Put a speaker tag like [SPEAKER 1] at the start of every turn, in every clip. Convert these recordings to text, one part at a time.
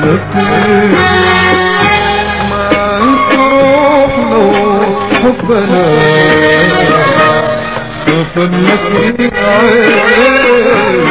[SPEAKER 1] ما تروح لو حبنا سافرنا في عين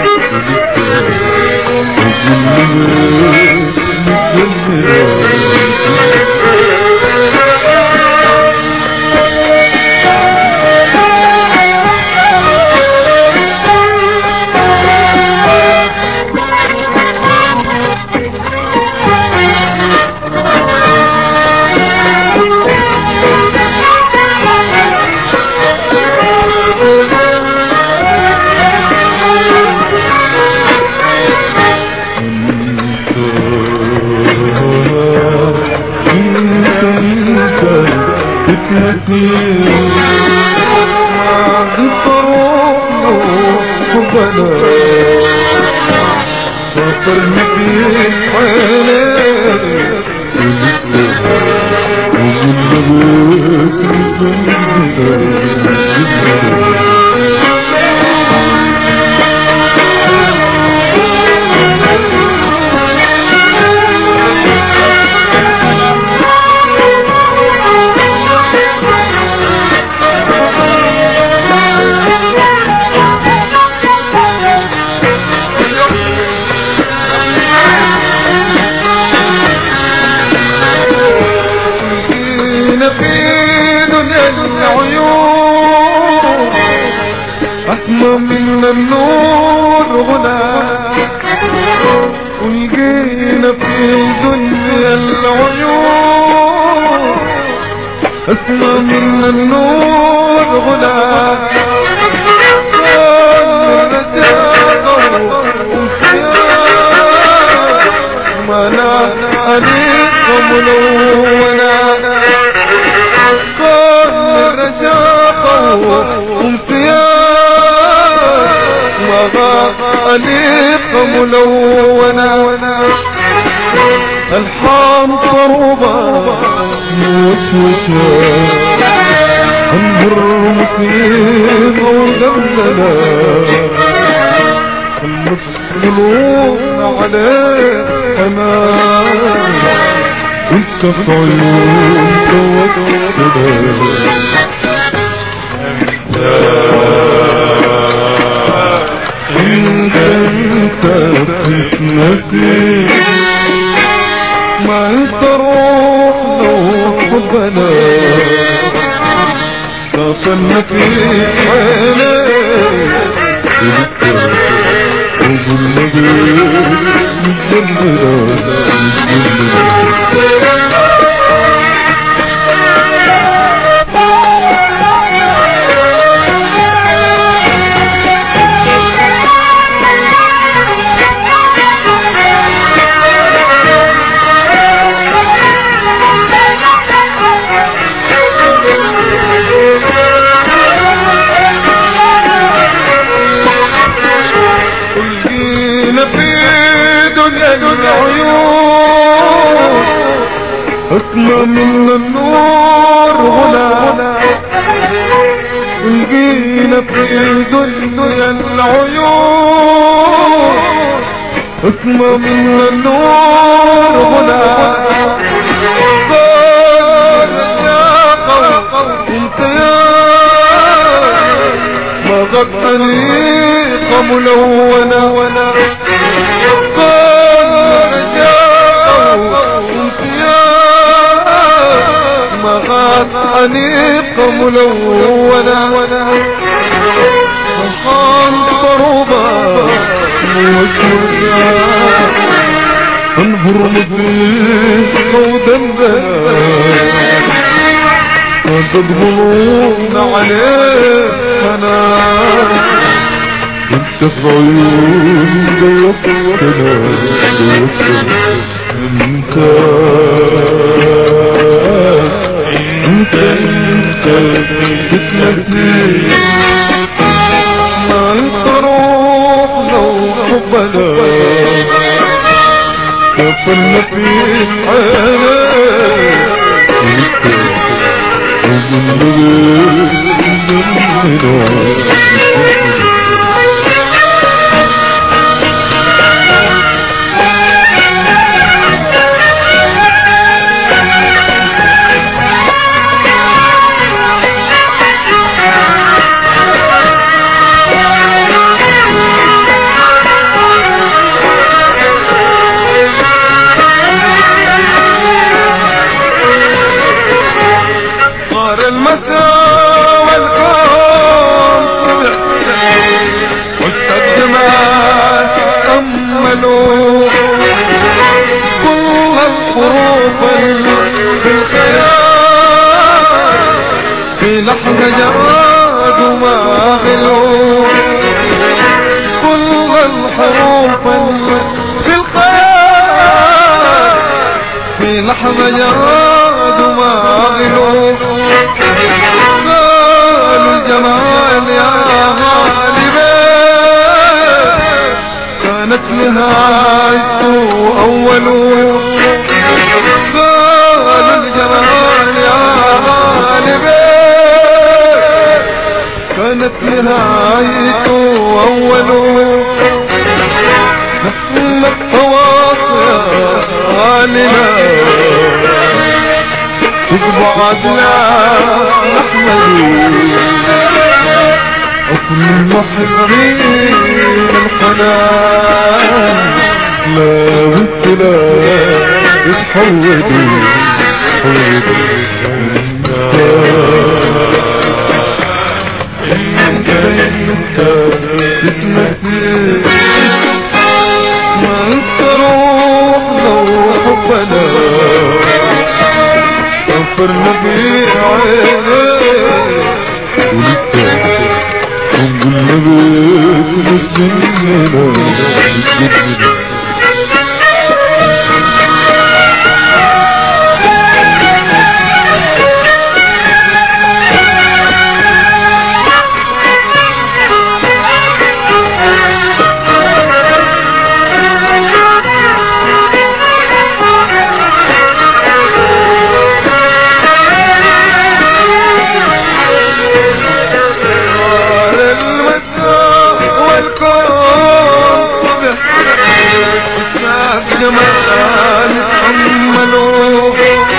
[SPEAKER 1] سافرنا في أسمى من النور غنى ولقينا في دنيا العيون أسمى من النور غنى ما عليك ملونة كل رشاقه وامتياز مغاليق ملونة الحام ضربة موشوشة انظر مصيبة ودمدلة المسلمون عليه امان انت في عيون توكلة انت بتتنسي ما تروح لو حبنا سافرنا في حيلك وقلنا أسمى من النور غلا لقينا في دنيا العيون أسمى من النور غلا قال يا قوم امتياز ما غطني ملونة عنيق ملونة فرحان ضربة موجودة انهر مزيق ودمدلة تضمنون عليه انا انت في عيون ضيفتنا انت تتنسي ما تروح لو حبنا سافرنا في حالك في لحظة جادوا ما غلوا قالوا الجمال يا غالبي كانت نهايته أوله قالوا الجمال يا غالبي كانت نهايته أوله نحن الطواف يا غالنا تقبعد لا نحمل أصل المحبين الحنان لا بالسلام يتحولوا انت تتمثل ما تروح لو حبنا سافرنا في عينيك ولسه ونقول لك نتجننا جمال حملوا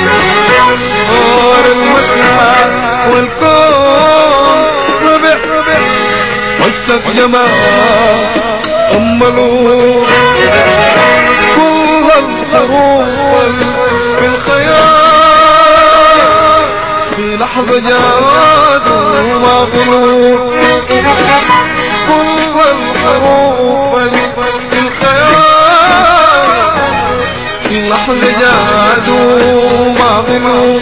[SPEAKER 1] نور المكان والكون ربع حسك جمال حملوا كل الحروف في الخيال في لحظة جادوا ما غلوا كل الحروف في الخيال لحظة جادوا ما غلوا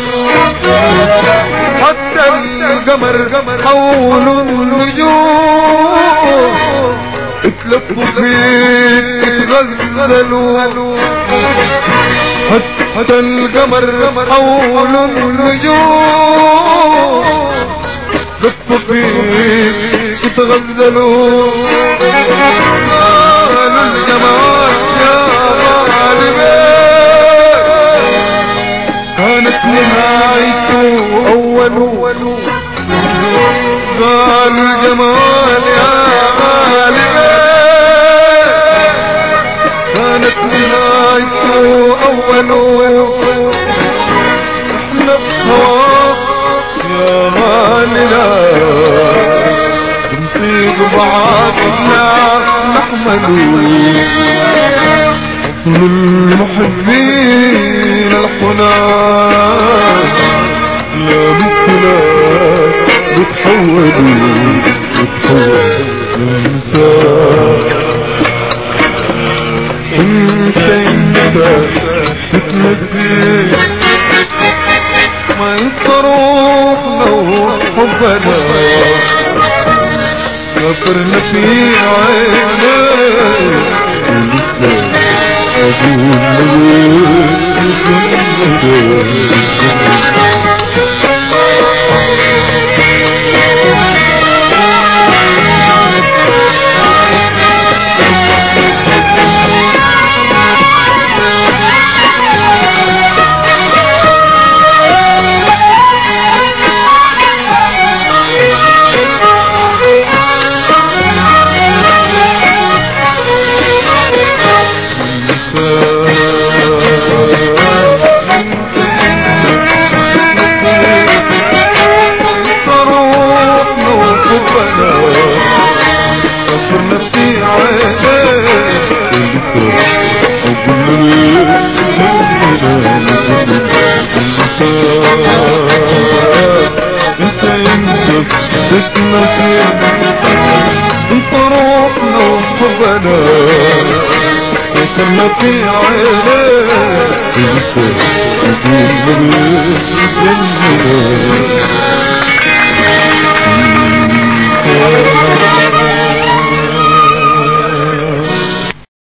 [SPEAKER 1] حتى القمر حول النجوم اتلفوا فيك اتغزلوا حتى القمر حول النجوم اتلفوا فيك اتغزلوا قالوا الجمال يا غالبي كانت نهايته أوله قالوا الجمال يا غالبي كانت نهايته أوله احنا بهواك يا غالنا نطيق بعضنا نحمل أصل المحبين الحنان لا بالسلام بتحولوا لنساء انت تتمثل ما تروح لو حبنا سافرنا في عينيك سافرنا في عينيك